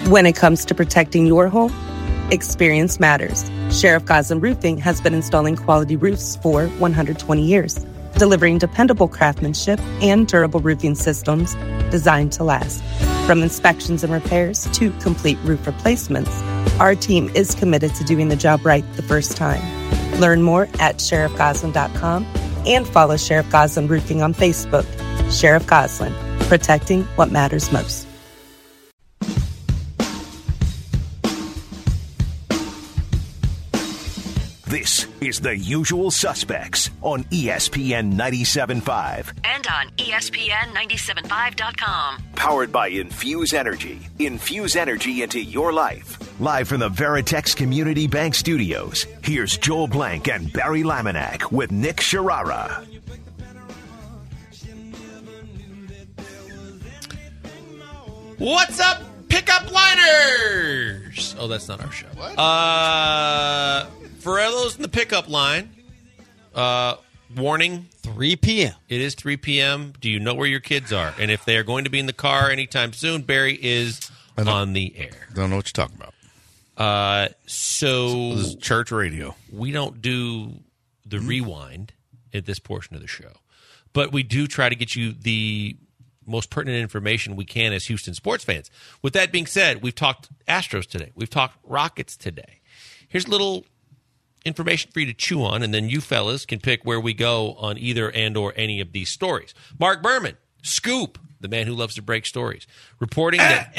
When it comes to protecting your home, experience matters. Sheriff Goslin Roofing has been installing quality roofs for 120 years, delivering dependable craftsmanship and durable roofing systems designed to last. From inspections and repairs to complete roof replacements, our team is committed to doing the job right the first time. Learn more at sheriffgoslin.com and follow Sheriff Goslin Roofing on Facebook. Sheriff Goslin, protecting what matters most. This is The Usual Suspects on ESPN 97.5. And on ESPN975.com. Powered by Infuse Energy. Infuse energy into your life. Live from the Veritex Community Bank Studios, here's Joel Blank and Barry Laminack with Nick Sharara. What's up, pickup liners? Oh, that's not our show. What? For those in the pickup line, warning. 3 p.m. It is 3 p.m. Do you know where your kids are? And if they are going to be in the car anytime soon, Barry is on the air. Don't know what you're talking about. So this is church radio. We don't do the rewind at this portion of the show. But we do try to get you the most pertinent information we can as Houston sports fans. With that being said, we've talked Astros today. We've talked Rockets today. Here's a little information for you to chew on, and then you fellas can pick where we go on either and or any of these stories. Mark Berman, Scoop, the man who loves to break stories, reporting that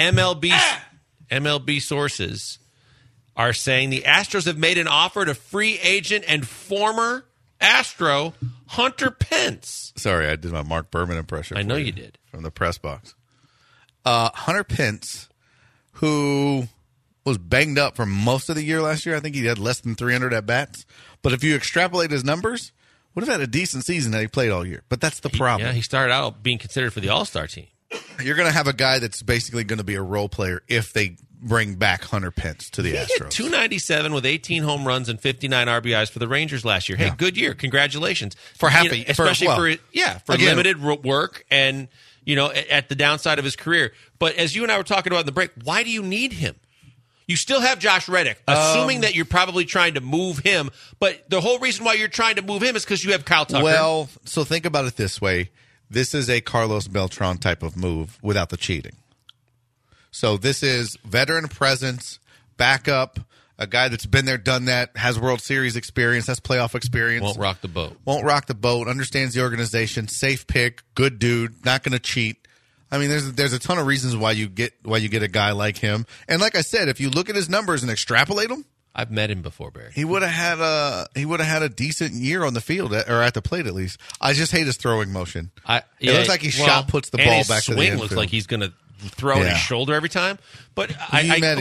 MLB sources are saying the Astros have made an offer to free agent and former Astro Hunter Pence. Sorry, I did my Mark Berman impression. I know you did. From the press box. Hunter Pence, who was banged up for most of the year last year. I think he had less than 300 at-bats. But if you extrapolate his numbers, would have had a decent season that he played all year. But that's the problem. Yeah, he started out being considered for the All-Star team. You're going to have a guy that's basically going to be a role player if they bring back Hunter Pence to the Astros. He hit 297 with 18 home runs and 59 RBIs for the Rangers last year. Hey, yeah. Good year. Congratulations. Especially for limited work and, at the downside of his career. But as you and I were talking about in the break, why do you need him? You still have Josh Reddick, assuming that you're probably trying to move him. But the whole reason why you're trying to move him is because you have Kyle Tucker. Well, so think about it this way. This is a Carlos Beltran type of move without the cheating. So this is veteran presence, backup, a guy that's been there, done that, has World Series experience, has playoff experience. Won't rock the boat. Understands the organization, safe pick, good dude, not going to cheat. I mean, there's a ton of reasons why you get a guy like him. And like I said, if you look at his numbers and extrapolate them, I've met him before, Barry. He would have had a decent year on the field, or at the plate at least. I just hate his throwing motion. It looks like he shot puts the ball back to the swing infield. Looks like he's going to throw his shoulder every time. But I've met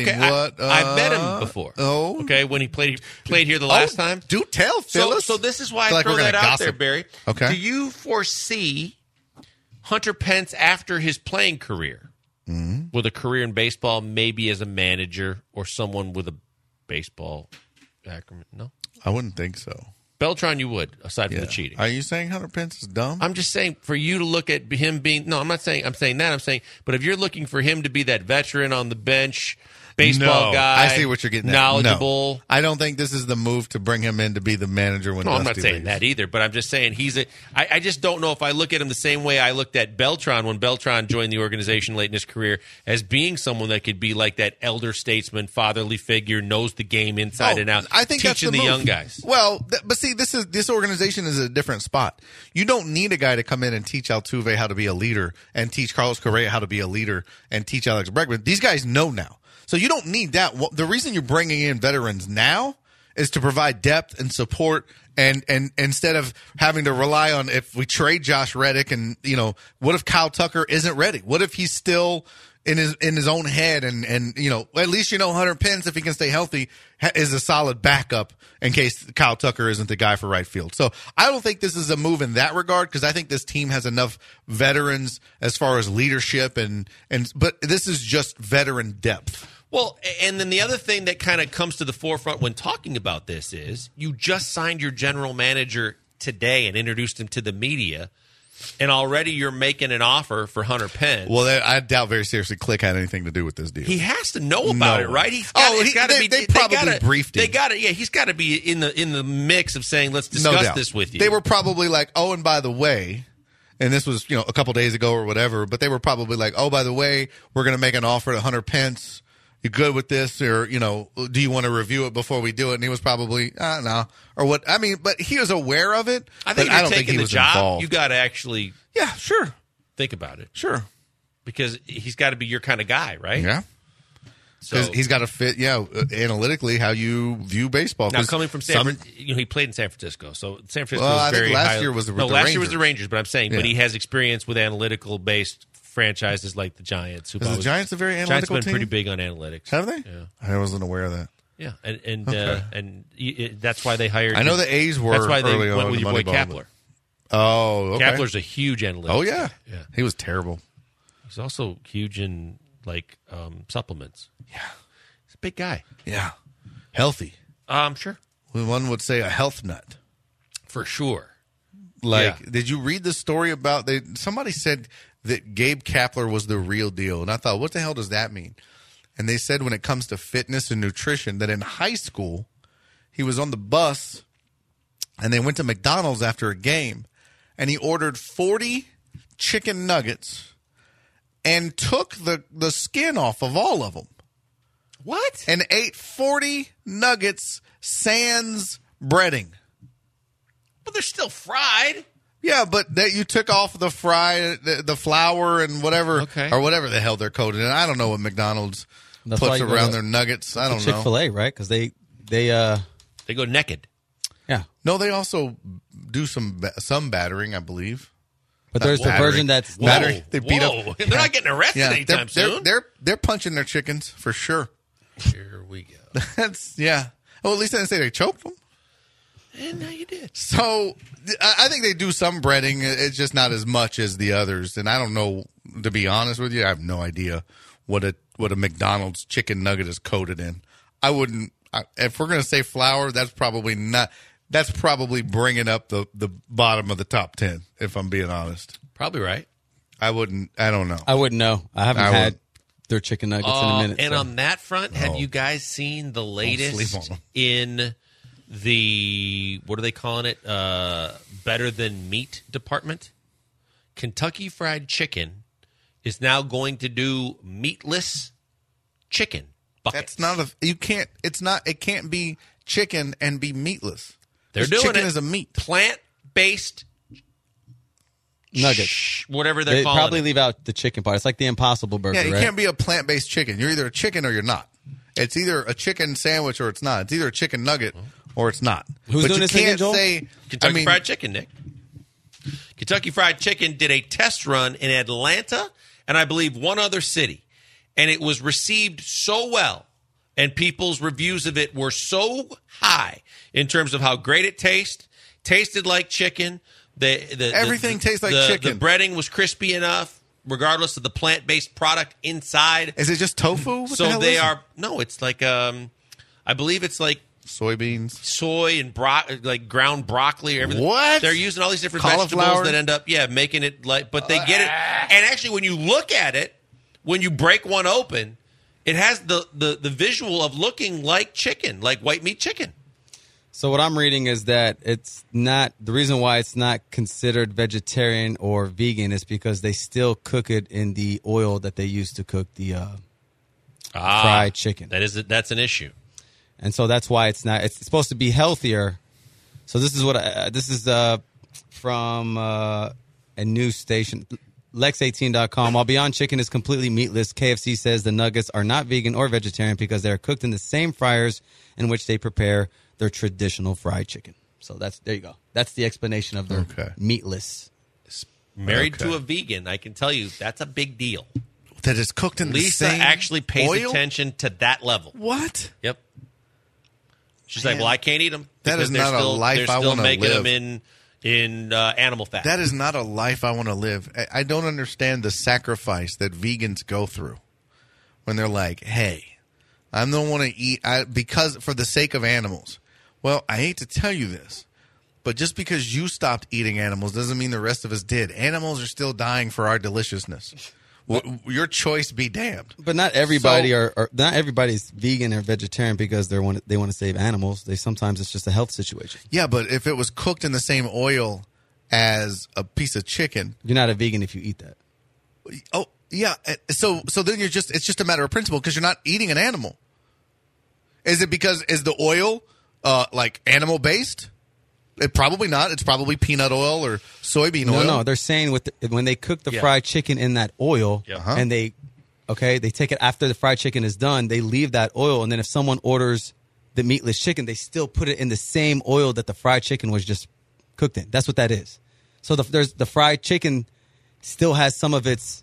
him before. Oh, okay, when he played here the last time. Do tell, Phyllis. So this is why I throw that out there, Barry. Okay. Do you foresee Hunter Pence after his playing career, with a career in baseball, maybe as a manager or someone with a baseball acumen? No, I wouldn't think so. Beltran, you would, aside from the cheating. Are you saying Hunter Pence is dumb? I'm just saying for you to look at him being. No, I'm not saying. I'm saying that. I'm saying, but if you're looking for him to be that veteran on the bench, baseball guy, I see what you're getting at. Knowledgeable. No, I don't think this is the move to bring him in to be the manager when. No, Dusty I'm not saying leaves. that either. But I'm just saying I just don't know if I look at him the same way I looked at Beltran when Beltran joined the organization late in his career as being someone that could be like that elder statesman, fatherly figure, knows the game inside and out. I think teaching that's the young guys. Well, but see, this organization is a different spot. You don't need a guy to come in and teach Altuve how to be a leader and teach Carlos Correa how to be a leader and teach Alex Bregman. These guys know now. So you don't need that. The reason you're bringing in veterans now is to provide depth and support, and instead of having to rely on if we trade Josh Reddick and what if Kyle Tucker isn't ready? What if he's still in his own head and at least Hunter Pence, if he can stay healthy, is a solid backup in case Kyle Tucker isn't the guy for right field. So I don't think this is a move in that regard because I think this team has enough veterans as far as leadership but this is just veteran depth. Well, and then the other thing that kind of comes to the forefront when talking about this is you just signed your general manager today and introduced him to the media. and already you're making an offer for Hunter Pence. Well, I doubt very seriously Click had anything to do with this deal. He has to know about it, right? He's got to be. They probably briefed him. They got it. Yeah, he's got to be in the mix of saying, "Let's discuss this with you." They were probably like, "Oh, and by the way," and this was a couple days ago or whatever. But they were probably like, "Oh, by the way, we're going to make an offer to Hunter Pence. You good with this, or do you want to review it before we do it?" And he was probably, no, or what? I mean, but he was aware of it. I think I don't think he was job, involved. You got to actually, sure, think about it, sure, because he's got to be your kind of guy, right? Yeah, because he's got to fit, analytically how you view baseball. Now coming from he played in San Francisco, so San Francisco. Well, was I very think last high, year was the last Rangers. year was the Rangers, but I'm saying, but he has experience with analytical based franchises like the Giants. Is the Giants a very analytical Giants have been team? pretty big on analytics. Have they? Yeah. I wasn't aware of that. Yeah, and that's why they hired. I know the A's were. That's why they early went on with in your boy Moneyball, Kapler. Oh, okay. Kapler's a huge analyst. Oh yeah, yeah. He was terrible. He's also huge in supplements. Yeah, he's a big guy. Yeah, healthy. Sure. One would say a health nut for sure. Did you read the story about somebody said that Gabe Kapler was the real deal, and I thought, what the hell does that mean? And they said when it comes to fitness and nutrition, that in high school he was on the bus and they went to McDonald's after a game, and he ordered 40 chicken nuggets and took the skin off of all of them. What? And ate 40 nuggets sans breading. But they're still fried. Yeah, but that you took off the flour and whatever, or whatever the hell they're coated in. I don't know what McDonald's puts around their nuggets. I don't know. Chick-fil-A, right? Because they go naked. Yeah. No, they also do some battering, I believe. But there's the version that's battering. They beat up. They're not getting arrested anytime soon. They're punching their chickens for sure. Here we go. That's Well, at least I didn't say they choked them. And now you did. So I think they do some breading. It's just not as much as the others. And I don't know, to be honest with you, I have no idea what a McDonald's chicken nugget is coated in. I wouldn't. If we're going to say flour, that's probably not. That's probably bringing up the bottom of the top 10. If I'm being honest, probably right. I wouldn't. I don't know. I wouldn't know. I haven't had their chicken nuggets in a minute. And on that front, have you guys seen the latest in the, what are they calling it? Better Than Meat department? Kentucky Fried Chicken is now going to do meatless chicken buckets. That's not you can't. It's not. It can't be chicken and be meatless. They're doing chicken it. Is a meat. Plant-based nuggets. Whatever they're calling probably it. leave out the chicken part. It's like the Impossible Burger, Yeah, you right? can't be a plant-based chicken. You're either a chicken or you're not. It's either a chicken sandwich or it's not. It's either a chicken nugget or it's not. Who's doing this again, Joel? Kentucky Fried Chicken, Nick. Kentucky Fried Chicken did a test run in Atlanta and I believe one other city. And it was received so well, and people's reviews of it were so high in terms of how great it tasted like chicken. Everything tastes like chicken. The breading was crispy enough, regardless of the plant-based product inside. Is it just tofu? What so the hell they is are no. It's like I believe it's like soybeans, soy, and like ground broccoli or everything. What? They're using all these different Cauliflower? vegetables that end up making it like. But they get it, and actually, when you look at it, when you break one open, it has the visual of looking like chicken, like white meat chicken. So what I'm reading is that it's not, the reason why it's not considered vegetarian or vegan is because they still cook it in the oil that they use to cook the fried chicken. That's an issue. And so that's why it's not, it's supposed to be healthier. So this is from a news station, Lex18.com. While Beyond Chicken is completely meatless, KFC says the nuggets are not vegan or vegetarian because they are cooked in the same fryers in which they prepare their traditional fried chicken. So there you go. That's the explanation of their meatless. Married to a vegan, I can tell you that's a big deal. That is cooked in Lisa the same actually pays oil? attention to that level. What? Yep. She's like, well, I can't eat them. That is not a life I want to live. They're still making them in animal fat. That is not a life I want to live. I don't understand the sacrifice that vegans go through when they're like, hey, I don't want to eat because for the sake of animals. Well, I hate to tell you this, But just because you stopped eating animals doesn't mean the rest of us did. Animals are still dying for our deliciousness. Your choice be damned. But not everybody not everybody's vegan or vegetarian because they want to save animals. Sometimes it's just a health situation. Yeah, but if it was cooked in the same oil as a piece of chicken, you're not a vegan if you eat that. Oh, yeah. So then it's just a matter of principle because you're not eating an animal. Is it because is the oil like animal based? Probably not. It's probably peanut oil or soybean oil. No. They're saying when they cook the fried chicken in that oil, and they take it after the fried chicken is done, they leave that oil, and then if someone orders the meatless chicken, they still put it in the same oil that the fried chicken was just cooked in. That's what that is. So the fried chicken still has some of its.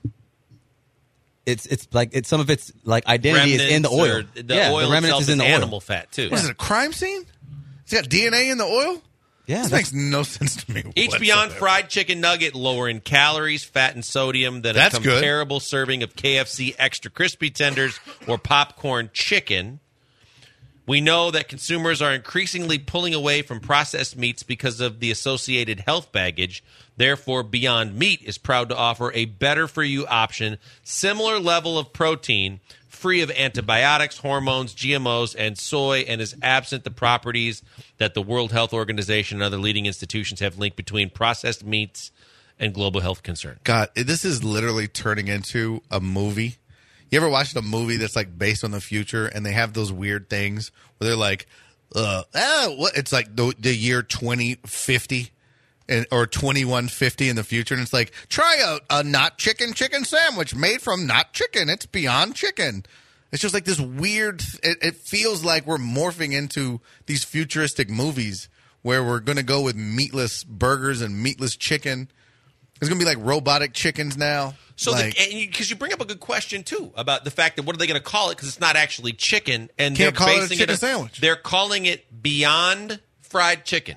Some of its like identity is in the oil. The oil the remnant itself is in the oil. Animal fat too. What is it? A crime scene? It's got DNA in the oil. Yeah, this makes no sense to me. Each whatsoever. Beyond Fried Chicken Nugget lower in calories, fat, and sodium than a comparable serving of KFC Extra Crispy Tenders or popcorn chicken. We know that consumers are increasingly pulling away from processed meats because of the associated health baggage. Therefore, Beyond Meat is proud to offer a better-for-you option, similar level of protein, free of antibiotics, hormones, GMOs, and soy, and is absent the properties that the World Health Organization and other leading institutions have linked between processed meats and global health concerns. God, this is literally turning into a movie. You ever watched a movie that's like based on the future and they have those weird things where they're like, it's like the year 2050 or 2150 in the future, and it's like, try a not chicken sandwich made from not chicken. It's Beyond Chicken. It's just like this weird, it feels like we're morphing into these futuristic movies where we're going to go with meatless burgers and meatless chicken. There's going to be like robotic chickens now. So, because you bring up a good question, too, about the fact that what are they going to call it? Because it's not actually chicken. And Can't call it a chicken sandwich. They're calling it Beyond Fried Chicken.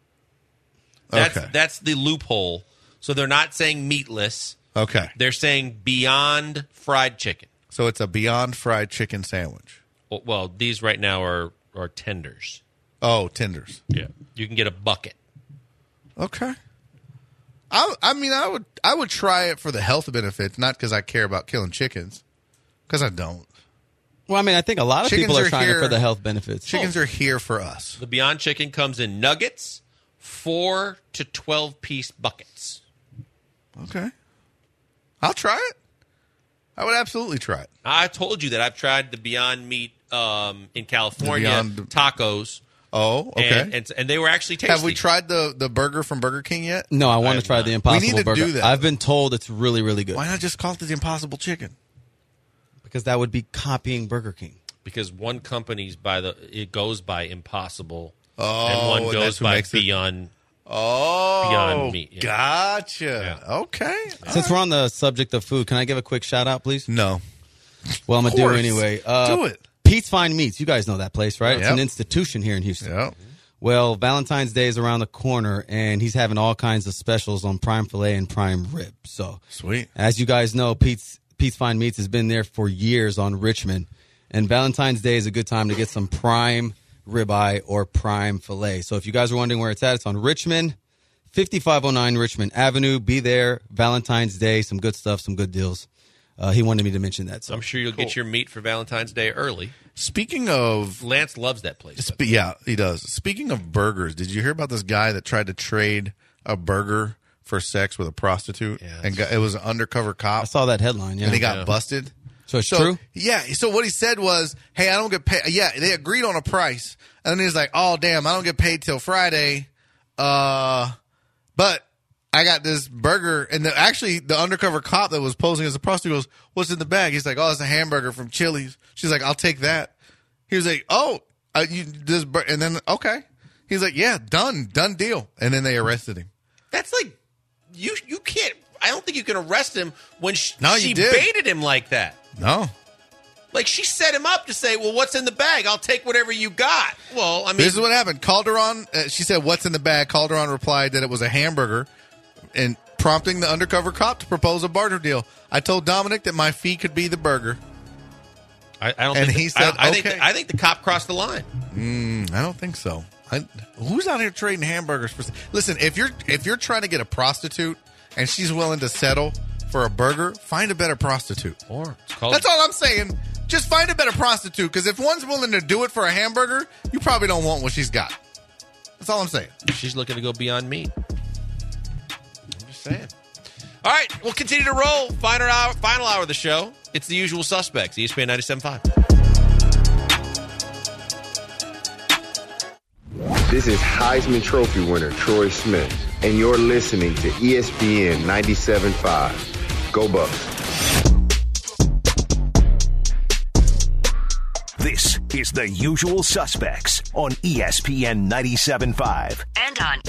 That's the loophole. So they're not saying meatless. Okay. They're saying Beyond Fried Chicken. So it's a Beyond Fried Chicken sandwich. Well, these right now are tenders. Oh, tenders. Yeah. You can get a bucket. Okay. I would try it for the health benefits, not because I care about killing chickens, because I don't. Well, I mean, I think a lot of people are trying it for the health benefits. Chickens are here for us. The Beyond Chicken comes in nuggets, 4 to 12-piece buckets. Okay. I'll try it. I would absolutely try it. I told you that I've tried the Beyond Meat in California, tacos. Oh, okay. And they were actually tasty. Have we tried the burger from Burger King yet? No, I want to try the Impossible We need to Burger. do that. I've been told it's really, really good. Why not just call it the Impossible Chicken? Because that would be copying Burger King. Because one company's it goes by Impossible, oh, and one goes by Beyond. Beyond Meat. Yeah. Gotcha. Yeah. Okay. Since we're on the subject of food, can I give a quick shout out, please? No. Well, I'm going to do it anyway. Do it. Pete's Fine Meats. You guys know that place, right? Yep. It's an institution here in Houston. Yep. Well, Valentine's Day is around the corner, and he's having all kinds of specials on prime filet and prime rib. So, sweet. As you guys know, Pete's Fine Meats has been there for years on Richmond, and Valentine's Day is a good time to get some prime ribeye or prime filet. So if you guys are wondering where it's at, it's on Richmond, 5509 Richmond Avenue. Be there Valentine's Day. Some good stuff, some good deals. He wanted me to mention that. So I'm sure you'll get your meat for Valentine's Day early. Speaking of... Lance loves that place. Yeah, he does. Speaking of burgers, did you hear about this guy that tried to trade a burger for sex with a prostitute? Yeah, and it was an undercover cop. I saw that headline, yeah. And he got busted. So it's true? Yeah. So what he said was, hey, I don't get paid. Yeah, they agreed on a price. And then he's like, oh, damn, I don't get paid till Friday. But I got this burger. And the undercover cop that was posing as a prostitute goes, what's in the bag? He's like, oh, it's a hamburger from Chili's. She's like, I'll take that. He was like, oh, and then, okay. He's like, yeah, done deal. And then they arrested him. That's like, you can't, I don't think you can arrest him when she did. baited him like that. No. Like, she set him up to say, well, what's in the bag? I'll take whatever you got. Well, I mean. This is what happened. Calderon, she said, what's in the bag? Calderon replied that it was a hamburger, and prompting the undercover cop to propose a barter deal. I told Dominic that my fee could be the burger. I don't and think he said, I okay. think the cop crossed the line. I don't think so. Who's out here trading hamburgers for? Listen, if you're trying to get a prostitute and she's willing to settle for a burger, find a better prostitute. That's all I'm saying. Just find a better prostitute, because if one's willing to do it for a hamburger, you probably don't want what she's got. That's all I'm saying. She's looking to go beyond meat. I'm just saying. All right, we'll continue to roll. Final hour of the show. It's the usual suspects. ESPN 97.5. This is Heisman Trophy winner Troy Smith, and you're listening to ESPN 97.5. Go Bucks. This is The Usual Suspects on ESPN 97.5. And on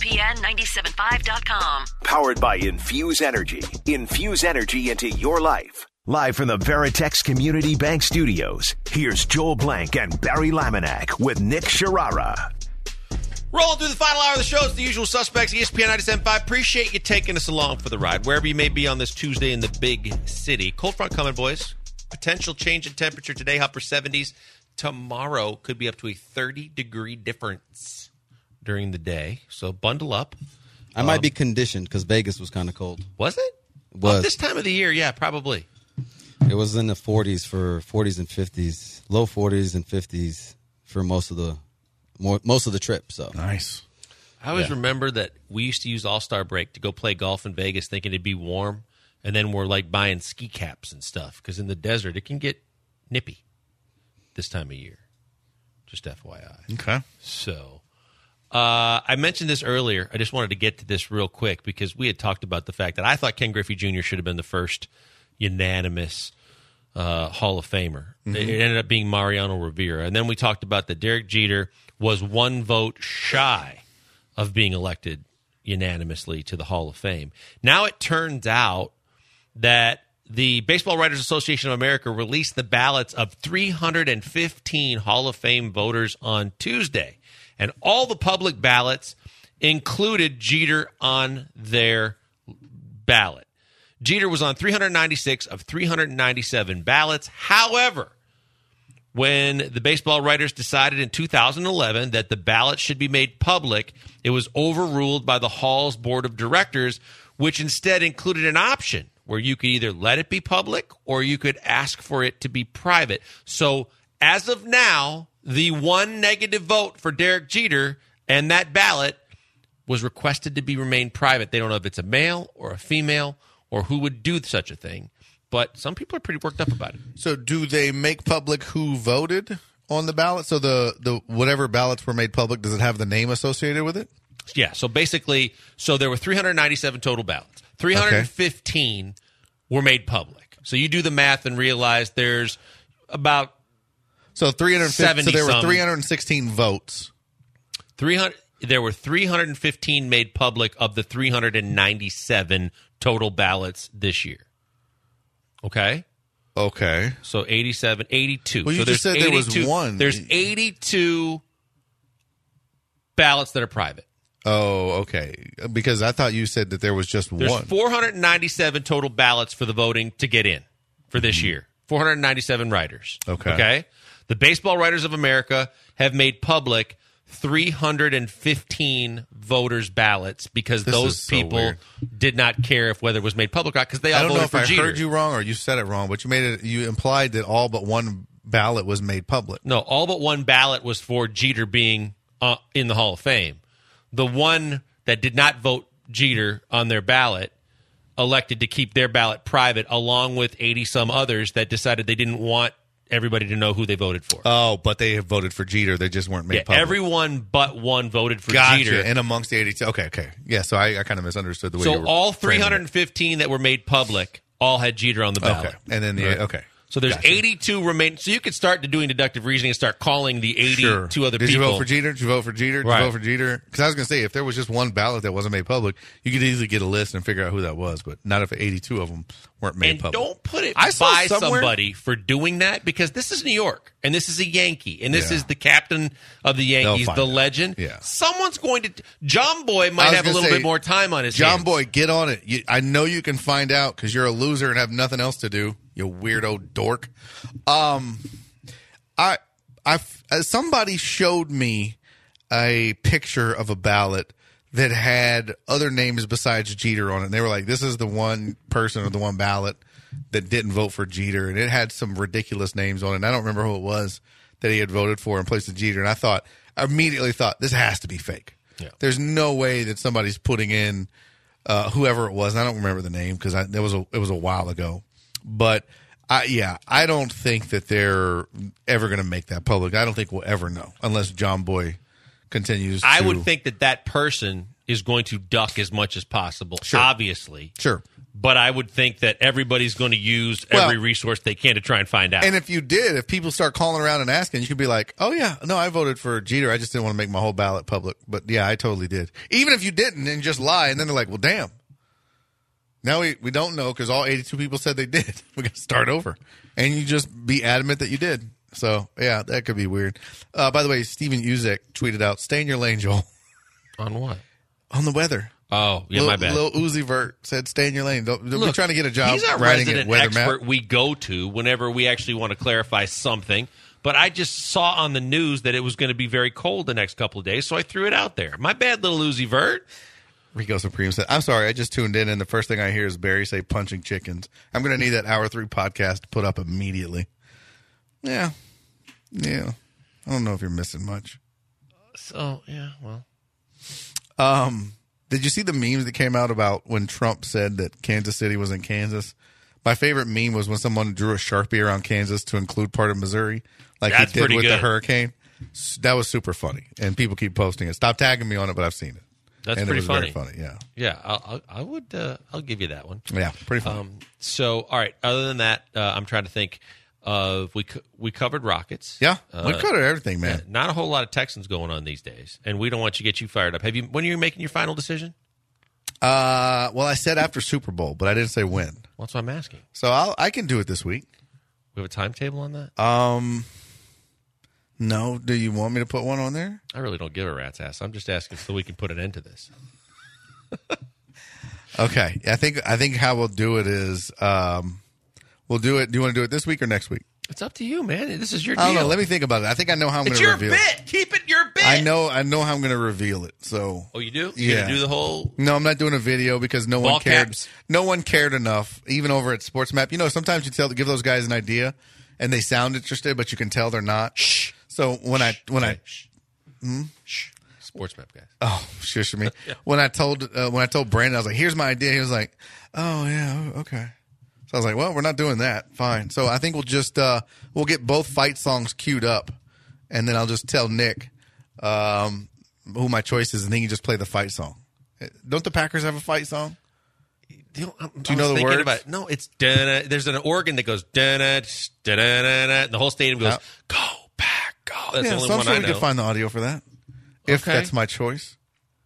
ESPN975.com. Powered by Infuse Energy. Infuse energy into your life. Live from the Veritex Community Bank Studios, here's Joel Blank and Barry Laminack with Nick Sharara. Rolling through the final hour of the show, it's the usual suspects, ESPN 97.5. Appreciate you taking us along for the ride, wherever you may be on this Tuesday in the big city. Cold front coming, boys. Potential change in temperature today, upper 70s. Tomorrow could be up to a 30-degree difference during the day. So bundle up. I might be conditioned because Vegas was kind of cold. Was it? Was. This time of the year, yeah, probably. It was in the 40s and 50s, low 40s and 50s for most of the trip. So nice. I always remember that we used to use All-Star break to go play golf in Vegas thinking it'd be warm, and then we're like buying ski caps and stuff because in the desert it can get nippy this time of year. Just FYI. Okay. So I mentioned this earlier. I just wanted to get to this real quick because we had talked about the fact that I thought Ken Griffey Jr. should have been the first unanimous Hall of Famer. Mm-hmm. It ended up being Mariano Rivera. And then we talked about that Derek Jeter was one vote shy of being elected unanimously to the Hall of Fame. Now it turns out that the Baseball Writers Association of America released the ballots of 315 Hall of Fame voters on Tuesday. And all the public ballots included Jeter on their ballot. Jeter was on 396 of 397 ballots. However, when the baseball writers decided in 2011 that the ballot should be made public, it was overruled by the Hall's board of directors, which instead included an option where you could either let it be public or you could ask for it to be private. So as of now, the one negative vote for Derek Jeter and that ballot was requested to be remain private. They don't know if it's a male or a female or who would do such a thing. But some people are pretty worked up about it. So do they make public who voted on the ballot? So the whatever ballots were made public, does it have the name associated with it? Yeah. So basically, there were 397 total ballots. 315 were made public. So you do the math and realize there's about 350. So there were 316 votes. There were 315 made public of the 397 total ballots this year. Okay? So 87, 82. Well, you just said 82, there was one. There's 82 ballots that are private. Oh, okay. Because I thought you said that there was just one. There's 497 total ballots for the voting to get in for this year. 497 writers. Okay? The Baseball Writers of America have made public 315 voters' ballots because those people did not care if whether it was made public or not because they all voted for Jeter. I don't know if I heard you wrong or you said it wrong, but you implied that all but one ballot was made public. No, all but one ballot was for Jeter being in the Hall of Fame. The one that did not vote Jeter on their ballot elected to keep their ballot private along with 80-some others that decided they didn't want everybody to know who they voted for. Oh, but they have voted for Jeter. They just weren't made public. Everyone but one voted for Jeter. And amongst the 82. Okay. Yeah, so I kind of misunderstood the way you were. So all 315 that were made public all had Jeter on the ballot. Okay. And then okay. So there's 82 remaining. So you could start doing deductive reasoning and start calling the 82 other people. Did you vote for Jeter? Did you vote for Jeter? Did you vote for Jeter? Because I was going to say, if there was just one ballot that wasn't made public, you could easily get a list and figure out who that was. But not if 82 of them weren't made public. And don't put it by somebody for doing that because this is New York and this is a Yankee and this is the captain of the Yankees, the legend. Yeah. Someone's going to. John Boy might have a little bit more time on his hands. John Boy, get on it. I know you can find out because you're a loser and have nothing else to do. You weirdo dork. Somebody showed me a picture of a ballot that had other names besides Jeter on it. And they were like, this is the one person or the one ballot that didn't vote for Jeter. And it had some ridiculous names on it. And I don't remember who it was that he had voted for in place of Jeter. And I immediately thought, this has to be fake. Yeah. There's no way that somebody's putting in whoever it was. And I don't remember the name because it was a while ago. But I don't think that they're ever going to make that public. I don't think we'll ever know unless John Boy continues to. I would think that person is going to duck as much as possible, obviously. Sure. But I would think that everybody's going to use every resource they can to try and find out. And if people start calling around and asking, you could be like, oh, yeah, no, I voted for Jeter. I just didn't want to make my whole ballot public. But, yeah, I totally did. Even if you didn't and just lie, and then they're like, well, damn. Now we don't know because all 82 people said they did. We got to start over. And you just be adamant that you did. So, yeah, that could be weird. By the way, Steven Uzek tweeted out, stay in your lane, Joel. On what? On the weather. Oh, yeah, my bad. Lil Uzi Vert said, stay in your lane. Don't be trying to get a job he's our writing resident at Weather expert Map. we go to whenever we actually want to clarify something. But I just saw on the news that it was going to be very cold the next couple of days, so I threw it out there. My bad, Lil Uzi Vert. Rico Supreme said, I'm sorry, I just tuned in, and the first thing I hear is Barry say punching chickens. I'm going to need that Hour 3 podcast to put up immediately. Yeah. I don't know if you're missing much. So, yeah, well. Did you see the memes that came out about when Trump said that Kansas City was in Kansas? My favorite meme was when someone drew a Sharpie around Kansas to include part of Missouri, like That's he did with pretty the good. hurricane. That was super funny, and people keep posting it. Stop tagging me on it, but I've seen it. That's and pretty it was funny. Very funny, yeah. Yeah, I would. I'll give you that one. Yeah, pretty funny. So, all right. Other than that, I'm trying to think of we covered Rockets. Yeah, we covered everything, man. Not a whole lot of Texans going on these days, and we don't want you to get you fired up. When are you making your final decision? Well, I said after Super Bowl, but I didn't say when. Well, that's what I'm asking. So I can do it this week. We have a timetable on that? No. Do you want me to put one on there? I really don't give a rat's ass. I'm just asking so we can put an end to this. Okay. I think how we'll do it is we'll do it. Do you want to do it this week or next week? It's up to you, man. This is your deal. I don't know. Let me think about it. I think I know how I'm going It's to your reveal bit. it. Keep it your bit. I know how I'm going to reveal it. So. Oh, you do? Yeah. You're going to do the whole... No, I'm not doing a video because no Ball one cared. caps. No one cared enough, even over at SportsMap. You know, sometimes you give those guys an idea, and they sound interested, but you can tell they're not. Shh. So when I Shh. Sports Map guys. Oh, shush me. Yeah. When I told Brandon, I was like, "Here's my idea." He was like, "Oh yeah, okay." So I was like, "Well, we're not doing that. Fine." So I think we'll just we'll get both fight songs queued up, and then I'll just tell Nick who my choice is, and he can just play the fight song. Don't the Packers have a fight song? Do you know the words? No, it's da-na. There's an organ that goes da-na, da-na-na-na, and the whole stadium goes, "Go Pack, go." That's the only so I'm one sure I we know. can find the audio for that if Okay. that's my choice.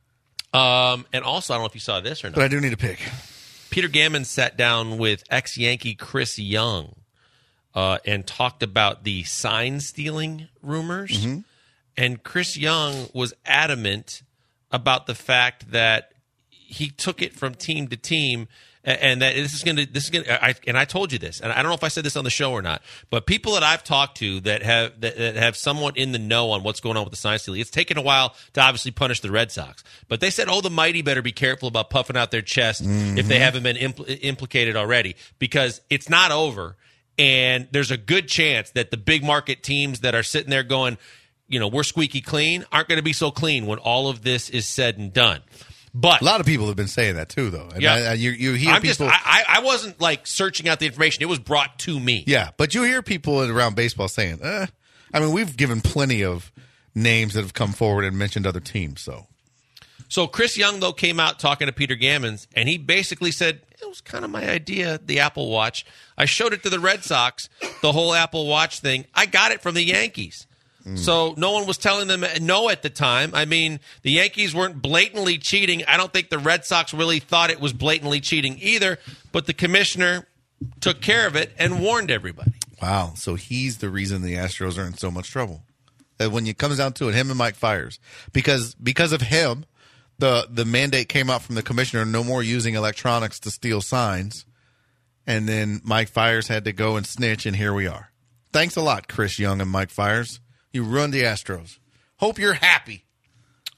And also, I don't know if you saw this or not. But I do need to pick. Peter Gammon sat down with ex-Yankee Chris Young and talked about the sign-stealing rumors. Mm-hmm. And Chris Young was adamant about the fact that he took it from team to team, and that this is going to. And I told you this, and I don't know if I said this on the show or not, but people that I've talked to that have somewhat in the know on what's going on with the sign stealing, it's taken a while to obviously punish the Red Sox, but they said, "Oh, the mighty better be careful about puffing out their chest if they haven't been implicated already, because it's not over, and there's a good chance that the big market teams that are sitting there going, you know, we're squeaky clean, aren't going to be so clean when all of this is said and done." But A lot of people have been saying that too, though. And Yeah. you hear people. I wasn't like searching out the information. It was brought to me. Yeah, but you hear people around baseball saying, I mean, we've given plenty of names that have come forward and mentioned other teams. So Chris Young, though, came out talking to Peter Gammons, and he basically said, it was kind of my idea, the Apple Watch. I showed it to the Red Sox, the whole Apple Watch thing. I got it from the Yankees. So no one was telling them no at the time. I mean, the Yankees weren't blatantly cheating. I don't think the Red Sox really thought it was blatantly cheating either, but the commissioner took care of it and warned everybody. Wow. So he's the reason the Astros are in so much trouble. That when it comes down to it, him and Mike Fiers, because of him, the mandate came out from the commissioner, no more using electronics to steal signs. And then Mike Fiers had to go and snitch, and here we are. Thanks a lot, Chris Young and Mike Fiers. You ruined the Astros. Hope you're happy.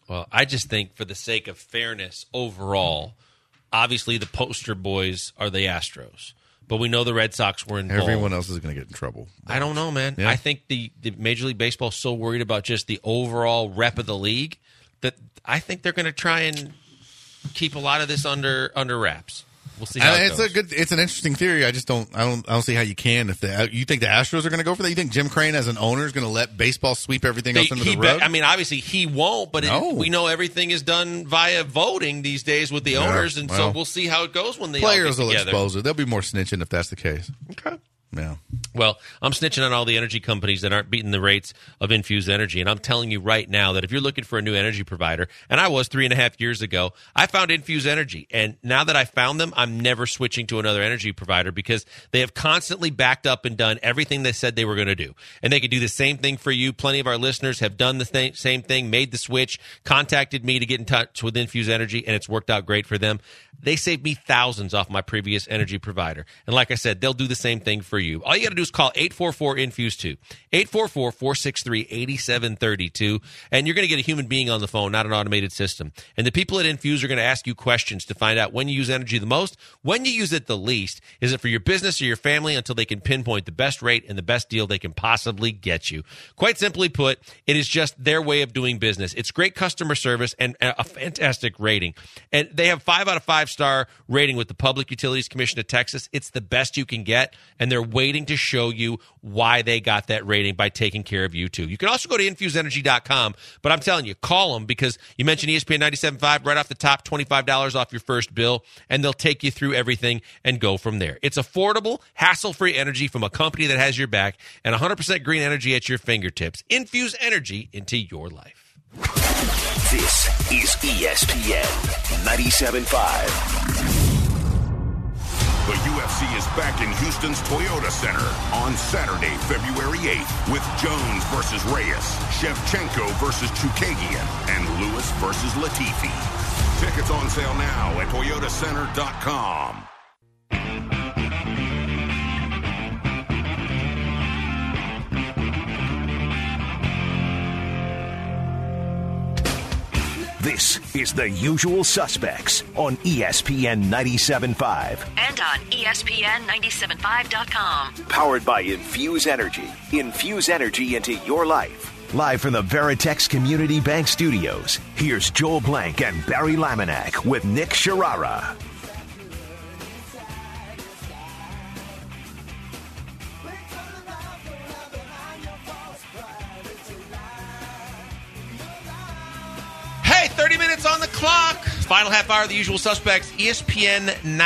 Well, I just think for the sake of fairness overall, obviously the poster boys are the Astros. But we know the Red Sox were involved. Everyone else is going to get in trouble. I don't know, man. Yeah. I think the Major League Baseball is so worried about just the overall rep of the league that I think they're going to try and keep a lot of this under wraps. We'll see how it goes. It's an interesting theory. I just don't see how you can. You think the Astros are going to go for that? You think Jim Crane as an owner is going to let baseball sweep everything else under the rug? I mean, obviously he won't, but we know everything is done via voting these days with the owners, and so we'll see how it goes when they players all will get together. expose it. There'll be more snitching if that's the case. Okay. Yeah. Well, I'm snitching on all the energy companies that aren't beating the rates of Infused Energy. And I'm telling you right now that if you're looking for a new energy provider, and I was 3.5 years ago, I found Infused Energy. And now that I found them, I'm never switching to another energy provider because they have constantly backed up and done everything they said they were going to do. And they could do the same thing for you. Plenty of our listeners have done the same thing, made the switch, contacted me to get in touch with Infused Energy, and it's worked out great for them. They saved me thousands off my previous energy provider. And like I said, they'll do the same thing for you. All you got to do is call 844-INFUSE2, 844-463-8732, and you're going to get a human being on the phone, not an automated system. And the people at Infuse are going to ask you questions to find out when you use energy the most, when you use it the least. Is it for your business or your family until they can pinpoint the best rate and the best deal they can possibly get you? Quite simply put, it is just their way of doing business. It's great customer service and a fantastic rating. And they have 5 out of 5-star rating with the Public Utilities Commission of Texas. It's the best you can get, and they're waiting to show you why they got that rating by taking care of you, too. You can also go to infuseenergy.com, but I'm telling you, call them because you mentioned ESPN 97.5 right off the top, $25 off your first bill, and they'll take you through everything and go from there. It's affordable, hassle-free energy from a company that has your back and 100% green energy at your fingertips. Infuse energy into your life. This is ESPN 97.5. The UFC is back in Houston's Toyota Center on Saturday, February 8th with Jones versus Reyes, Shevchenko versus Chookagian, and Lewis versus Latifi. Tickets on sale now at toyotacenter.com. This is The Usual Suspects on ESPN 97.5. And on ESPN975.com. Powered by Infuse Energy. Infuse energy into your life. Live from the Veritex Community Bank Studios, here's Joel Blank and Barry Laminack with Nick Sharara. Hey, 30 minutes on the clock. Final half hour of The Usual Suspects, ESPN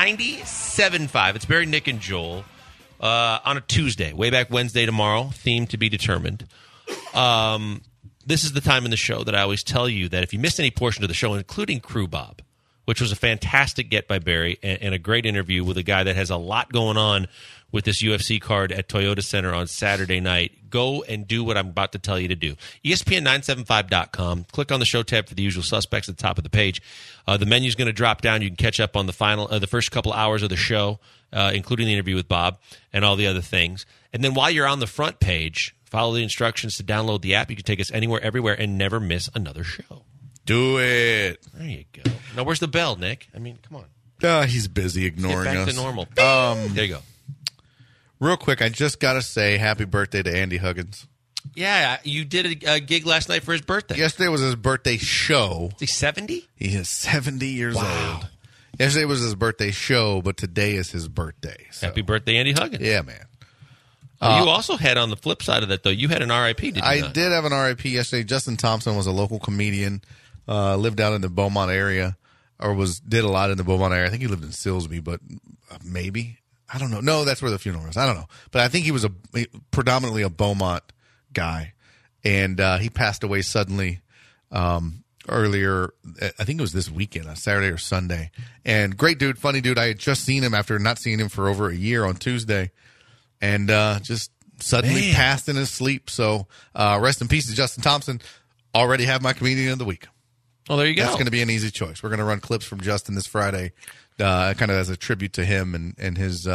97.5. It's Barry, Nick, and Joel on a Tuesday. Way back Wednesday tomorrow. Theme to be determined. This is the time in the show that I always tell you that if you missed any portion of the show, including Crew Bob, which was a fantastic get by Barry and a great interview with a guy that has a lot going on with this UFC card at Toyota Center on Saturday night, go and do what I'm about to tell you to do. ESPN975.com. Click on the show tab for The Usual Suspects at the top of the page. The menu's going to drop down. You can catch up on the first couple hours of the show, including the interview with Bob and all the other things. And then while you're on the front page, follow the instructions to download the app. You can take us anywhere, everywhere, and never miss another show. Do it. There you go. Now, where's the bell, Nick? I mean, come on. He's busy ignoring Get back us. to normal. There you go. Real quick, I just got to say happy birthday to Andy Huggins. Yeah, you did a gig last night for his birthday. Yesterday was his birthday show. Is he 70? He is 70 years Wow. old. Yesterday was his birthday show, but today is his birthday. So. Happy birthday, Andy Huggins. Yeah, man. You also had on the flip side of that, though, you had an RIP, did you not? I did have an RIP yesterday. Justin Thompson was a local comedian, lived out in the Beaumont area, or did a lot in the Beaumont area. I think he lived in Silsbee, but maybe. I don't know. No, that's where the funeral was. I don't know. But I think he was predominantly a Beaumont guy. And he passed away suddenly earlier. I think it was this weekend, Saturday or Sunday. And great dude, funny dude. I had just seen him after not seeing him for over a year on Tuesday. And just suddenly passed in his sleep. So rest in peace to Justin Thompson. Already have my comedian of the week. Oh, there you go. That's going to be an easy choice. We're going to run clips from Justin this Friday, kind of as a tribute to him and his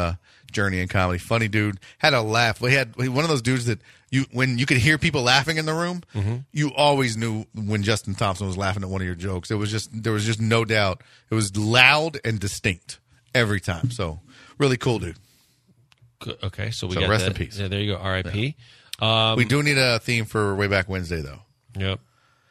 journey in comedy. Funny dude. Had a laugh. He had one of those dudes that when you could hear people laughing in the room, you always knew when Justin Thompson was laughing at one of your jokes. There was just no doubt. It was loud and distinct every time. So really cool dude. Okay, so we got rest that. in peace. Yeah, there you go. R.I.P. We do need a theme for Way Back Wednesday, though. Yep.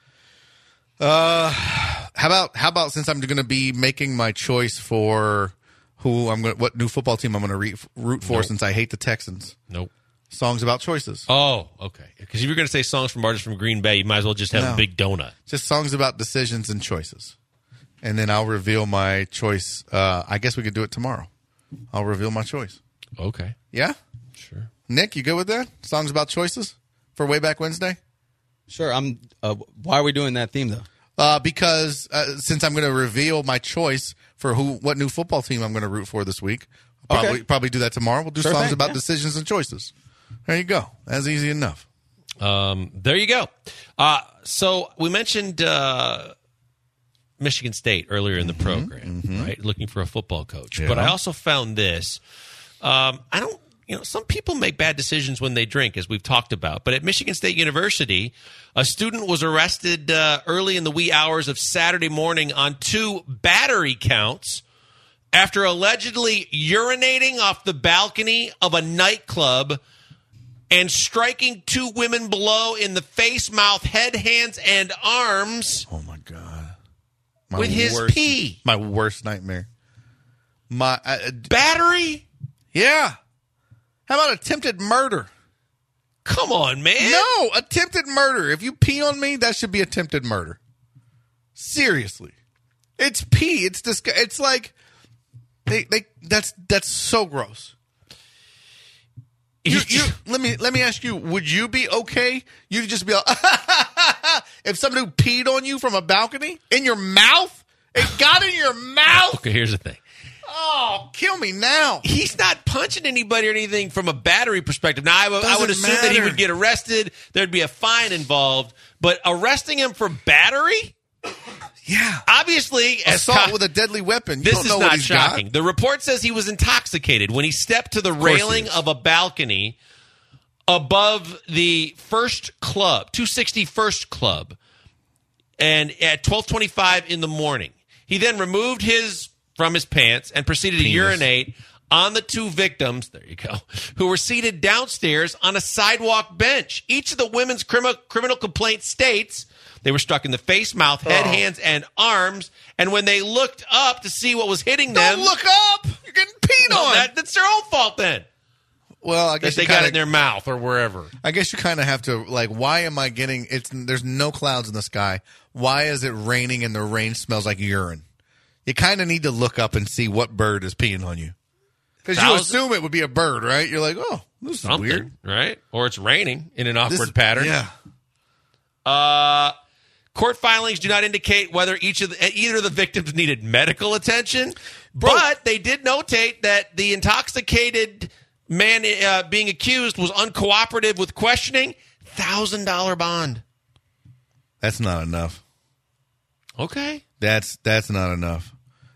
How about since I'm going to be making my choice for what new football team I'm going to root for, since I hate the Texans? Nope. Songs about choices. Oh, okay. Because if you're going to say songs from artists from Green Bay, you might as well just have a big donut. Just songs about decisions and choices. And then I'll reveal my choice. I guess we could do it tomorrow. I'll reveal my choice. Okay. Yeah? Sure. Nick, you good with that? Songs about choices for Way Back Wednesday? Sure. Why are we doing that theme, though? Because since I'm going to reveal my choice for what new football team I'm going to root for this week, probably do that tomorrow. We'll do songs about decisions and choices. There you go. That's easy enough. There you go. So we mentioned Michigan State earlier in the program, right? Looking for a football coach. Yeah. But I also found this. Some people make bad decisions when they drink, as we've talked about. But at Michigan State University, a student was arrested early in the wee hours of Saturday morning on 2 battery counts after allegedly urinating off the balcony of a nightclub and striking 2 women below in the face, mouth, head, hands, and arms. Oh, my God. With his pee. My worst nightmare. Battery? Yeah. How about attempted murder? Come on, man. No, attempted murder. If you pee on me, that should be attempted murder. Seriously. It's pee. It's disgusting. It's like that's so gross. Let me ask you, would you be okay? You'd just be like, if somebody who peed on you from a balcony in your mouth? It got in your mouth? Okay, here's the thing. Oh, kill me now. He's not punching anybody or anything from a battery perspective. Now, I would assume that he would get arrested. There'd be a fine involved. But arresting him for battery? Yeah. Obviously. Assault with a deadly weapon. This is not shocking. The report says he was intoxicated when he stepped to the railing of a balcony above the First Club, 260 First Club, and at 12:25 in the morning. He then removed from his pants and proceeded to urinate on the 2 victims, there you go, who were seated downstairs on a sidewalk bench. Each of the women's criminal complaint states they were struck in the face, mouth, head, hands, and arms. And when they looked up to see what was hitting them... Don't look up! You're getting peed on! That's their own fault then. Well, I guess they got it in their mouth or wherever. I guess you kind of have to, why am I getting... There's no clouds in the sky. Why is it raining and the rain smells like urine? You kind of need to look up and see what bird is peeing on you. Because you assume it would be a bird, right? You're like, oh, this is weird. Right? Or it's raining in an awkward pattern. Yeah. Court filings do not indicate whether either of the victims needed medical attention, but they did notate that the intoxicated man being accused was uncooperative with questioning. $1,000 bond. That's not enough. Okay. That's not enough.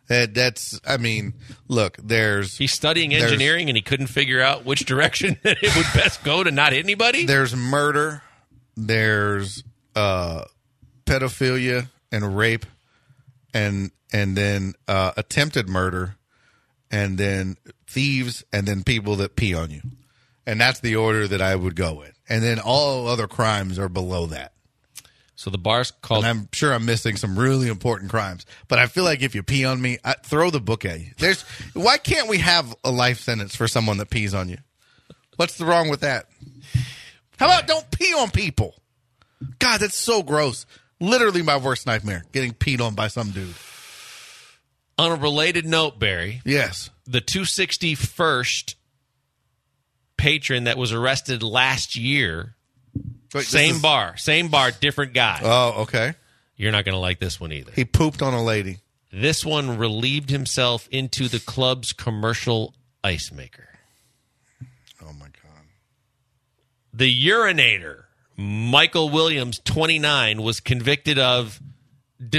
Look, he's studying engineering and he couldn't figure out which direction it would best go to not hit anybody. There's murder. There's pedophilia and rape, and then attempted murder, and then thieves, and then people that pee on you. And that's the order that I would go in. And then all other crimes are below that. So the bar's called... And I'm sure I'm missing some really important crimes. But I feel like if you pee on me, I throw the book at you. Why can't we have a life sentence for someone that pees on you? What's wrong with that? How about don't pee on people? God, that's so gross. Literally my worst nightmare, getting peed on by some dude. On a related note, Barry. Yes. The 261st patron that was arrested last year... Wait, same bar, different guy. Oh, okay. You're not going to like this one either. He pooped on a lady. This one relieved himself into the club's commercial ice maker. Oh, my God. The urinator, Michael Williams, 29, was convicted of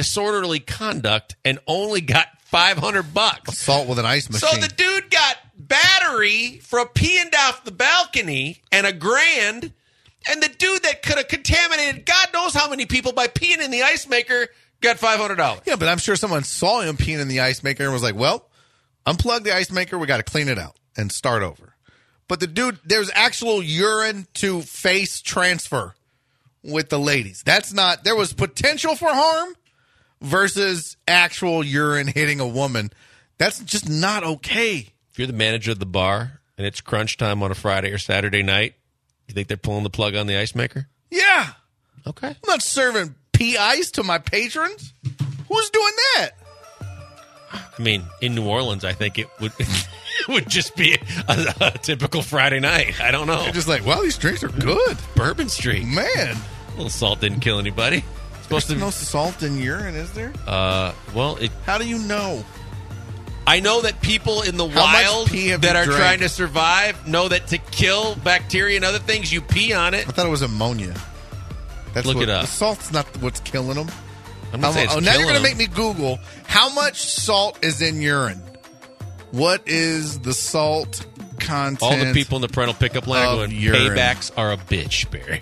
disorderly conduct and only got $500. Assault with an ice machine. So the dude got battery for peeing off the balcony and $1,000. And the dude that could have contaminated God knows how many people by peeing in the ice maker got $500. Yeah, but I'm sure someone saw him peeing in the ice maker and was like, well, unplug the ice maker. We got to clean it out and start over. But the dude, there's actual urine to face transfer with the ladies. There was potential for harm versus actual urine hitting a woman. That's just not okay. If you're the manager of the bar and it's crunch time on a Friday or Saturday night, you think they're pulling the plug on the ice maker? Yeah. Okay. I'm not serving pea ice to my patrons. Who's doing that? I mean, in New Orleans, I think it would would just be a typical Friday night. I don't know. You're just like, well, these drinks are good. Bourbon Street. Man. A little salt didn't kill anybody. There's no salt in urine, is there? Well, how do you know? I know that people in the How wild much pee have that you are drank? trying to survive know that to kill bacteria and other things, you pee on it. I thought it was ammonia. Look it up. The salt's not what's killing them. I'm not saying it's now you're killing going to make me Google how much salt is in urine. What is the salt content? All the people in the parental pickup line are going, urine. paybacks are a bitch, Barry.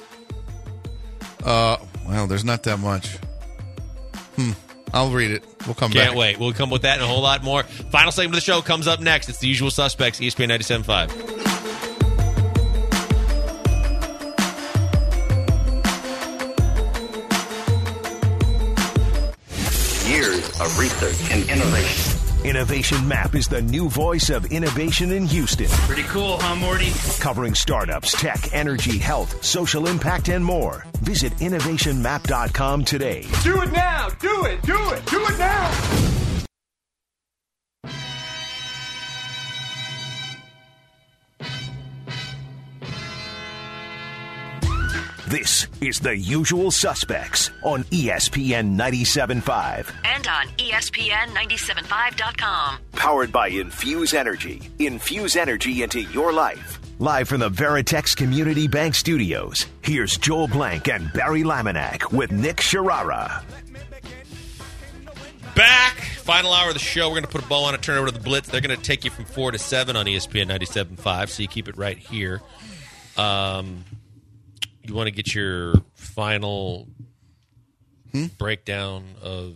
Well, there's not that much. I'll read it. We'll come back. Can't wait. We'll come with that and a whole lot more. Final segment of the show comes up next. It's The Usual Suspects, ESPN 97.5. Years of research and innovation. Innovation Map is the new voice of innovation in Houston. Pretty cool, huh, Morty? Covering startups, tech, energy, health, social impact, and more. Visit innovationmap.com today. Do it now! Do it! Do it! Do it now! This is The Usual Suspects on ESPN 97.5. And on ESPN975.com. Powered by Infuse Energy. Infuse energy into your life. Live from the Veritex Community Bank Studios, here's Joel Blank and Barry Laminack with Nick Sharara. Back. Final hour of the show. We're going to put a bow on it, turn it over to the Blitz. They're going to take you from 4 to 7 on ESPN 97.5, so you keep it right here. You want to get your final breakdown of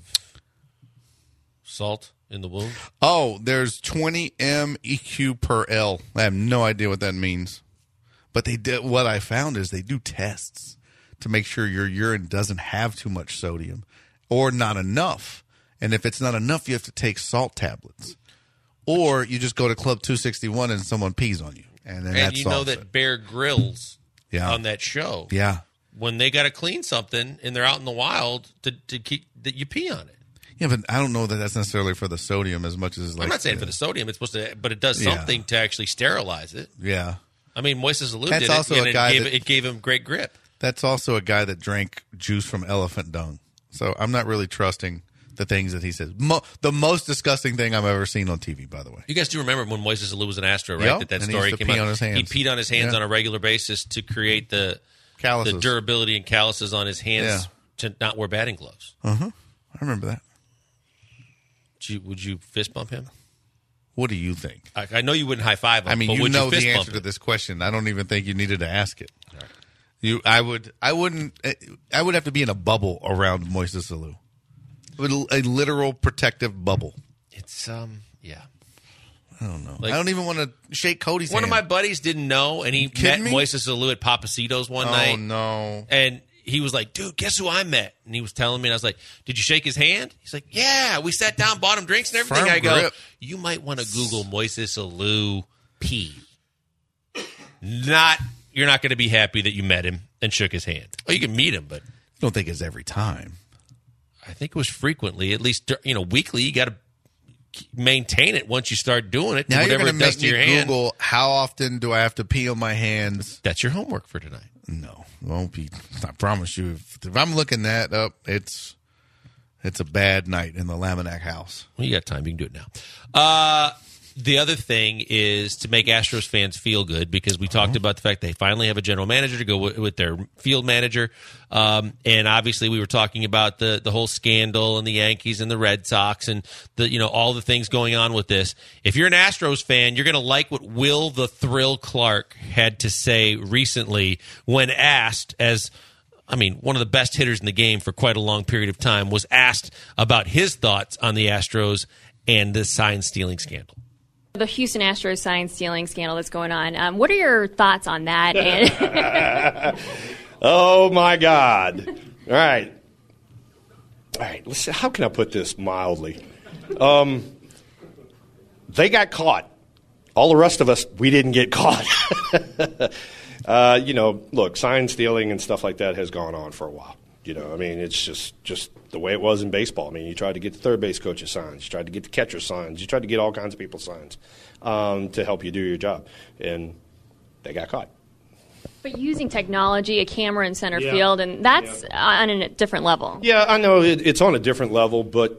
salt in the wound? Oh, there's 20 MEQ per L. I have no idea what that means. But they did. What I found is they do tests to make sure your urine doesn't have too much sodium or not enough. And if it's not enough, you have to take salt tablets. Or you just go to Club 261 and someone pees on you. And then you know that Bear Grylls on that show. Yeah. When they got to clean something and they're out in the wild to keep that you pee on it. Yeah, but I don't know that that's necessarily for the sodium as much as like. I'm not saying for the sodium. It's supposed to, but it does something to actually sterilize it. Yeah. I mean, Moises Alou That's did also it, a guy it gave him great grip. That's also a guy that drank juice from elephant dung. So I'm not really trusting the things that he says. The most disgusting thing I've ever seen on TV, by the way. You guys do remember when Moises Alou was an Astro, right? Yep. That And he story used to came pee out. on his hands. He peed on his hands on a regular basis to create the Calluses. durability and calluses on his hands to not wear batting gloves. I remember that. Would you fist bump him? What do you think? I know you wouldn't high five him. I mean, but you would know fist the bump answer to him? this question. I don't even think you needed to ask it. I would have to be in a bubble around Moises Alou. A literal protective bubble. It's yeah. I don't know. Like, I don't even want to shake Cody's hand. One of my buddies didn't know, and he met kidding me? Moises Alou at Papacitos one night. Oh no! And he was like, "Dude, guess who I met?" And he was telling me, and I was like, "Did you shake his hand?" He's like, "Yeah, we sat down, bought him drinks and everything." Firm I go, grip. "You might want to Google Moises Alou pee. You're not going to be happy that you met him and shook his hand. Oh, you can meet him, but I don't think it's every time. I think it was frequently, at least weekly. You got to maintain it once you start doing it. Now you're whatever going it to does make to your me hand. Google how often do I have to pee on my hands. That's your homework for tonight. No, it won't be. I promise you. If I'm looking that up, it's a bad night in the Laminack house. Well, you got time. You can do it now. The other thing is to make Astros fans feel good, because we talked about the fact they finally have a general manager to go with their field manager. And obviously we were talking about the whole scandal and the Yankees and the Red Sox and all the things going on with this. If you're an Astros fan, you're going to like what Will the Thrill Clark had to say recently when asked, one of the best hitters in the game for quite a long period of time, was asked about his thoughts on the Astros and the sign-stealing scandal. The Houston Astros sign-stealing scandal that's going on. What are your thoughts on that? Oh, my God. All right. Let's see. How can I put this mildly? They got caught. All the rest of us, we didn't get caught. Look, sign stealing and stuff like that has gone on for a while. It's just the way it was in baseball. You tried to get the third base coach's signs. You tried to get the catcher's signs. You tried to get all kinds of people's signs to help you do your job. And they got caught. But using technology, a camera in center field, and that's on a different level. Yeah, I know it's on a different level, but,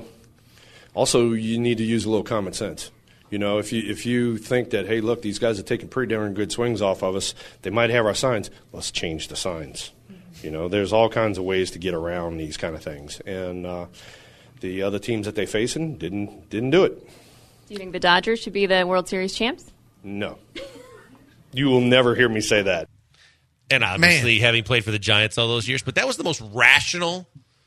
also you need to use a little common sense. If you think that, hey, look, these guys are taking pretty darn good swings off of us, they might have our signs, let's change the signs. There's all kinds of ways to get around these kind of things. And the other teams that they facing didn't do it. Do you think the Dodgers should be the World Series champs? No. You will never hear me say that. And obviously, having played for the Giants all those years, but that was the most rational,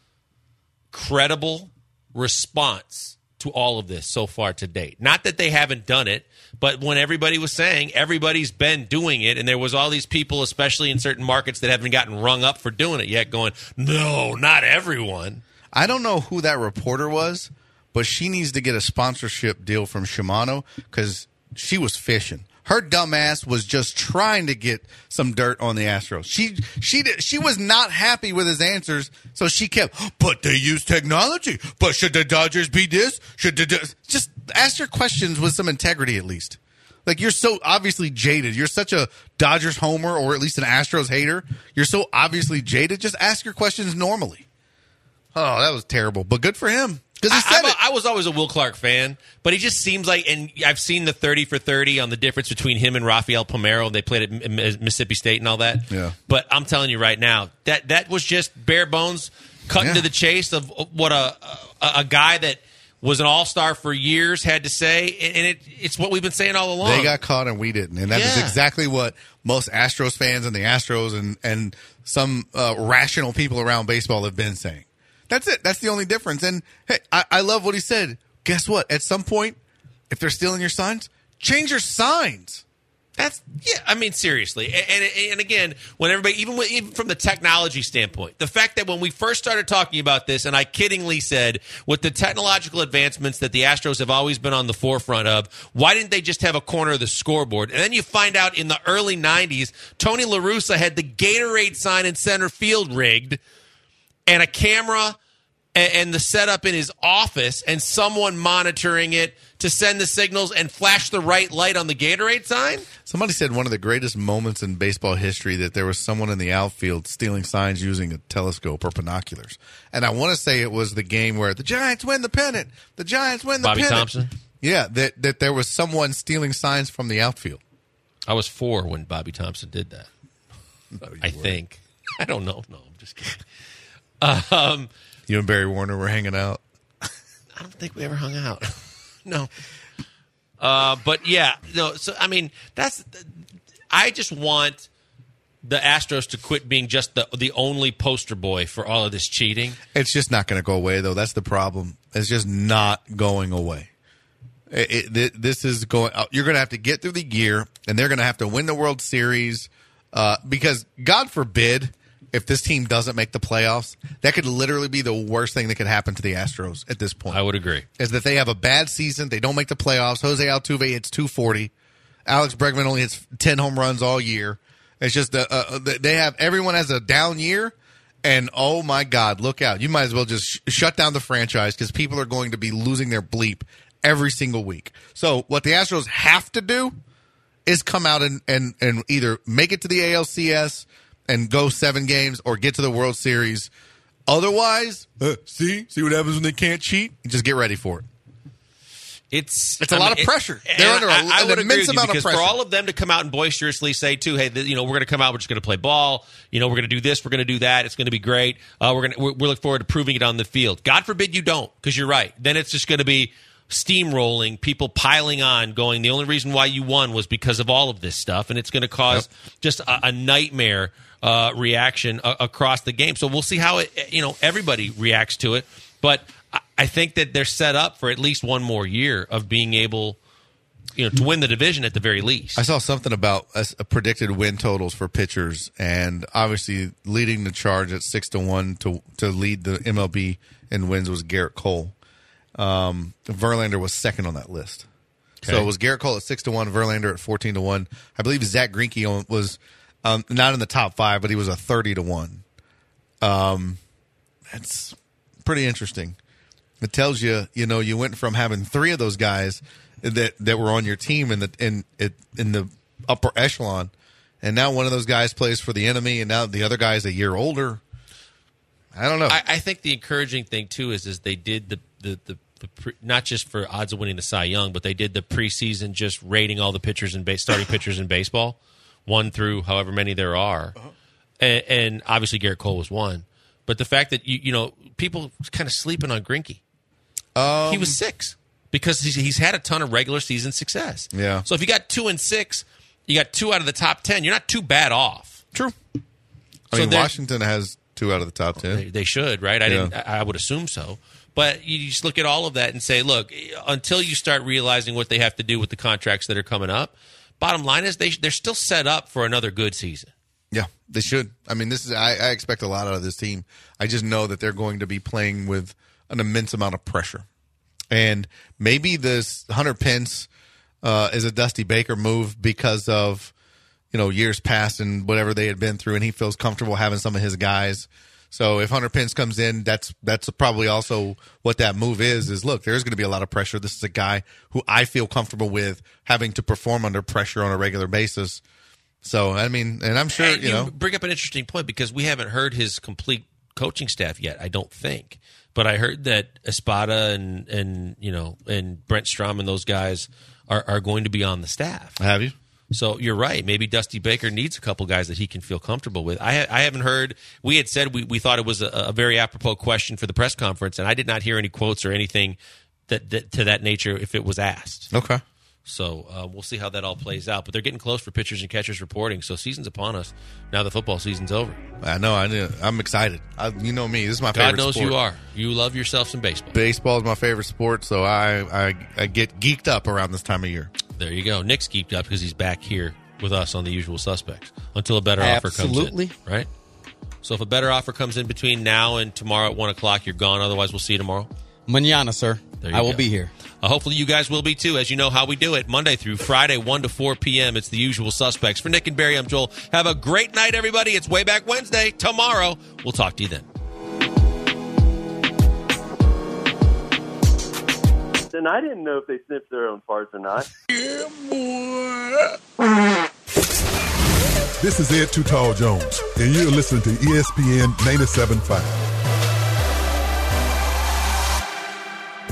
credible response to all of this so far to date. Not that they haven't done it, but when everybody was saying everybody's been doing it, and there was all these people, especially in certain markets, that haven't gotten rung up for doing it yet, going, no, not everyone. I don't know who that reporter was, but she needs to get a sponsorship deal from Shimano because she was fishing. Her dumb ass was just trying to get some dirt on the Astros. She was not happy with his answers, so she kept, but they use technology. But should the Dodgers be this? Just ask your questions with some integrity at least. Like, you're so obviously jaded. You're such a Dodgers homer, or at least an Astros hater. You're so obviously jaded. Just ask your questions normally. Oh, that was terrible, but good for him. I was always a Will Clark fan, but he just seems like, and I've seen the 30 for 30 on the difference between him and Rafael Palmeiro. They played at Mississippi State and all that. Yeah. But I'm telling you right now, that was just bare bones, cutting to the chase of what a guy that was an all-star for years had to say, and it's what we've been saying all along. They got caught and we didn't, and that is exactly what most Astros fans and the Astros and some rational people around baseball have been saying. That's it. That's the only difference. And, hey, I love what he said. Guess what? At some point, if they're stealing your signs, change your signs. Seriously. And again, when everybody, even from the technology standpoint, the fact that when we first started talking about this, and I kiddingly said, with the technological advancements that the Astros have always been on the forefront of, why didn't they just have a corner of the scoreboard? And then you find out in the early 90s, Tony La Russa had the Gatorade sign in center field rigged, and a camera and the setup in his office and someone monitoring it to send the signals and flash the right light on the Gatorade sign? Somebody said one of the greatest moments in baseball history that there was someone in the outfield stealing signs using a telescope or binoculars. And I want to say it was the game where the Giants win the pennant. The Giants win the pennant. Bobby Thompson? Yeah, that there was someone stealing signs from the outfield. I was 4 when Bobby Thompson did that. I think. I don't know. No, I'm just kidding. You and Barry Warner were hanging out. I don't think we ever hung out. No. But yeah, no. So I just want the Astros to quit being just the only poster boy for all of this cheating. It's just not going to go away, though. That's the problem. It's just not going away. This is going. You're going to have to get through the year, and they're going to have to win the World Series because, God forbid, if this team doesn't make the playoffs, that could literally be the worst thing that could happen to the Astros at this point. I would agree. Is that they have a bad season, they don't make the playoffs. Jose Altuve hits 240. Alex Bregman only hits 10 home runs all year. It's just everyone has a down year, and oh my God, look out. You might as well just shut down the franchise because people are going to be losing their bleep every single week. So what the Astros have to do is come out and either make it to the ALCS and go 7 games or get to the World Series. Otherwise, see what happens when they can't cheat? Just get ready for it. It's a lot of pressure. They're under an immense amount of pressure. For all of them to come out and boisterously say, too, hey, we're going to come out, we're just going to play ball. We're going to do this, we're going to do that. It's going to be great. We look forward to proving it on the field. God forbid you don't, because you're right. Then it's just going to be steamrolling, people piling on, going, the only reason why you won was because of all of this stuff, and it's going to cause just a nightmare reaction across the game. So we'll see how everybody reacts to it. But I think that they're set up for at least one more year of being able, to win the division at the very least. I saw something about predicted win totals for pitchers, and obviously leading the charge at 6-1 to lead the MLB in wins was Garrett Cole. Verlander was second on that list. Okay. So it was Garrett Cole at 6-1, Verlander at 14-1. I believe Zach Greinke was not in the top 5, but he was a 30-1. That's pretty interesting. It tells you, you went from having 3 of those guys that were on your team in the upper echelon, and now one of those guys plays for the enemy, and now the other guy's a year older. I don't know. I think the encouraging thing too is they did the not just for odds of winning the Cy Young, but they did the preseason just rating all the pitchers and starting pitchers in baseball, 1 through however many there are, and obviously Garrett Cole was one. But the fact that people kind of sleeping on Greinke, he was 6 because he's had a ton of regular season success. Yeah. So if you got 2 and 6, you got 2 out of the top 10. You're not too bad off. True. I mean, Washington has 2 out of the top 10. They should, right? I would assume so. But you just look at all of that and say, look, until you start realizing what they have to do with the contracts that are coming up, bottom line is they're still set up for another good season. Yeah, they should. I mean, I expect a lot out of this team. I just know that they're going to be playing with an immense amount of pressure. And maybe this Hunter Pence is a Dusty Baker move because of, years past and whatever they had been through, and he feels comfortable having some of his guys. So if Hunter Pence comes in, that's probably also what that move is look, there's going to be a lot of pressure. This is a guy who I feel comfortable with having to perform under pressure on a regular basis. So, I mean, and I'm sure, you bring up an interesting point because we haven't heard his complete coaching staff yet, I don't think. But I heard that Espada and Brent Strom and those guys are going to be on the staff. Have you? So you're right. Maybe Dusty Baker needs a couple guys that he can feel comfortable with. I haven't heard. We had said we thought it was a very apropos question for the press conference, and I did not hear any quotes or anything that to that nature if it was asked. Okay. So we'll see how that all plays out. But they're getting close for pitchers and catchers reporting. So season's upon us. Now the football season's over. I know. I'm excited. You know me. This is my favorite sport. God knows you are. You love yourself some baseball. Baseball is my favorite sport, so I get geeked up around this time of year. There you go. Nick's geeked up because he's back here with us on The Usual Suspects until a better offer comes in. Right? So if a better offer comes in between now and tomorrow at 1 o'clock, you're gone. Otherwise, we'll see you tomorrow. Mañana, sir. I will be here. Hopefully you guys will be too. As you know how we do it, Monday through Friday, 1 to 4 p.m. It's The Usual Suspects. For Nick and Barry, I'm Joel. Have a great night, everybody. It's Way Back Wednesday. Tomorrow, we'll talk to you then. And I didn't know if they sniffed their own farts or not. Yeah, boy. This is Ed Too Tall Jones, and you're listening to ESPN 97.5.